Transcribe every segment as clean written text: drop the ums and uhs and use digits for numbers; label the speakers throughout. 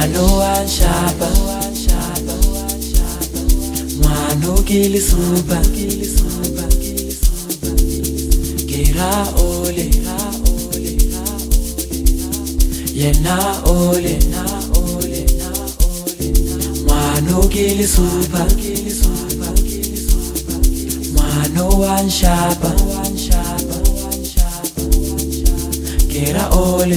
Speaker 1: Mwano anshaba, mwano kilisuba, kira ole, yena ole, mwano kilisuba, mwano anshaba, kira ole,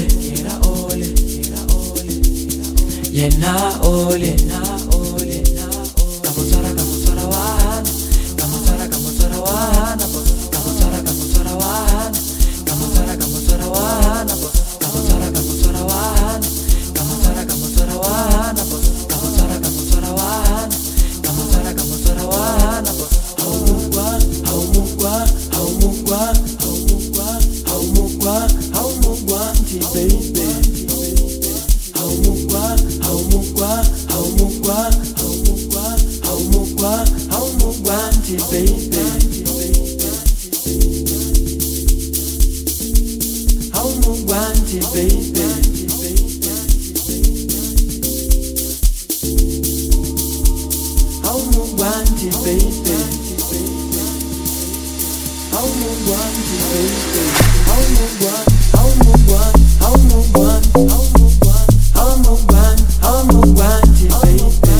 Speaker 1: yena ole, kamutsara wana, kamutsara wana, kamutsara wana, kamutsara wana, kamutsara wana, kamutsara wana, kamutsara wana, kamutsara wana, haumugwa, nti baby, haumugwa, nti baby, haumugwa, nti baby, haumugwa, nti baby, haumugwa, nti baby, haumugwa, nti baby,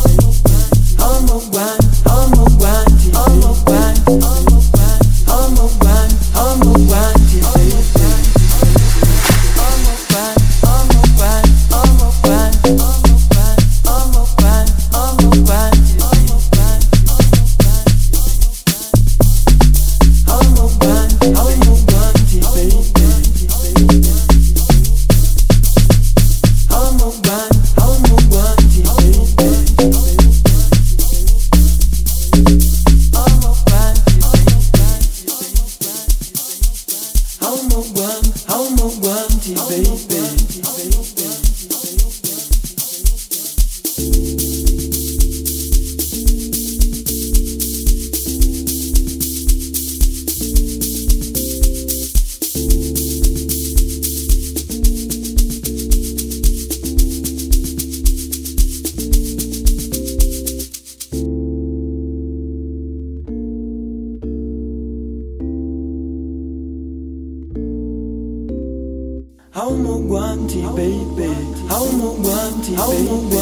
Speaker 1: haumugwanti baby, haumugwanti baby,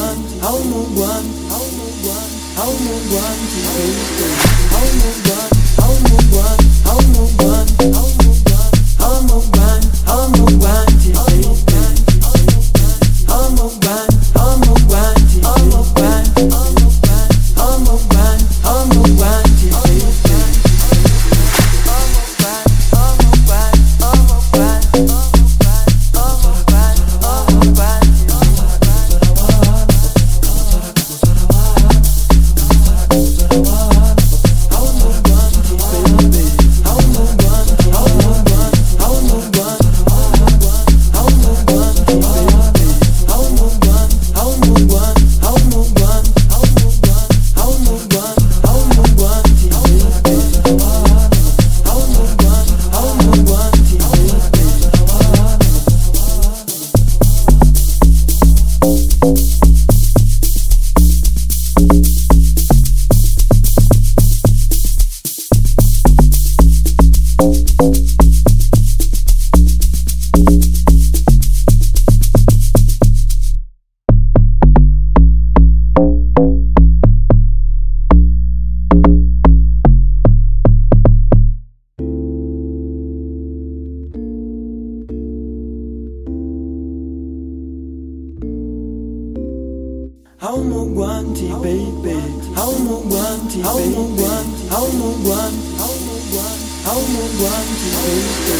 Speaker 1: haumugwanti baby, haumugwanti baby, haumugwanti baby, haumugwanti baby, haumugwanti baby,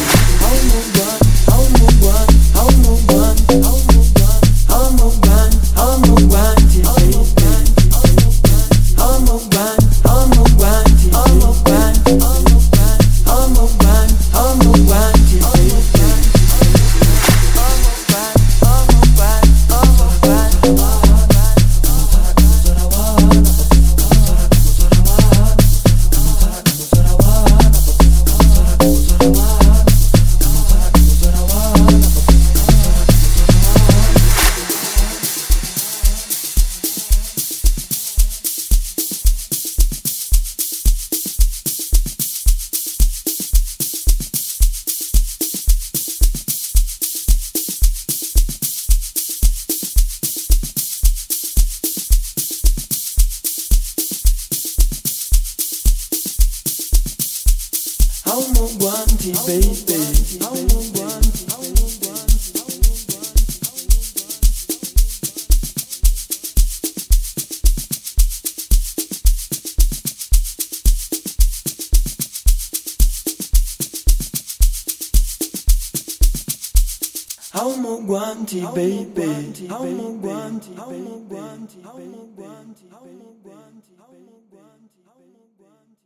Speaker 1: How more guanti, baby? How more guanti? How more guanti, baby? How more guanti, baby? How more guanti, baby? How more guanti, baby?